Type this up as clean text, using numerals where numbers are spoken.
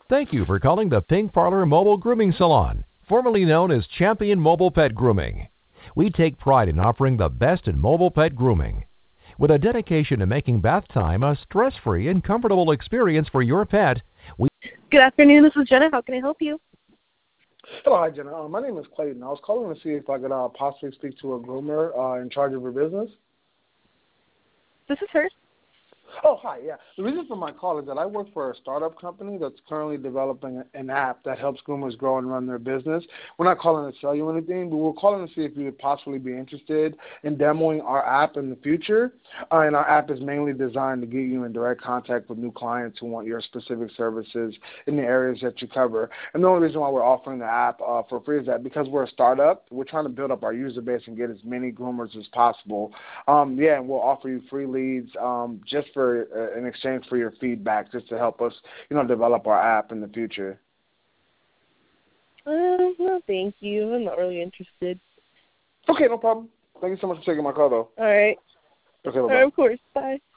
Thank you for calling the Pink Parlor Mobile Grooming Salon, formerly known as Champion Mobile Pet Grooming. We take pride in offering the best in mobile pet grooming. With a dedication to making bath time a stress-free and comfortable experience for your pet, we... Good afternoon, this is Jenna. How can I help you? Hello, hi, Jenna. My name is Clayton. I was calling to see if I could possibly speak to a groomer in charge of your business. This is her. Oh, hi, yeah. The reason for my call is that I work for a startup company that's currently developing an app that helps groomers grow and run their business. We're not calling to sell you anything, but we're calling to see if you would possibly be interested in demoing our app in the future. And our app is mainly designed to get you in direct contact with new clients who want your specific services in the areas that you cover. And the only reason why we're offering the app for free is that because we're a startup, we're trying to build up our user base and get as many groomers as possible. And we'll offer you free leads just for in exchange for your feedback, just to help us, develop our app in the future. No, thank you. I'm not really interested. Okay, no problem. Thank you so much for taking my call, though. All right. Okay, bye-bye. All right, of course. Bye.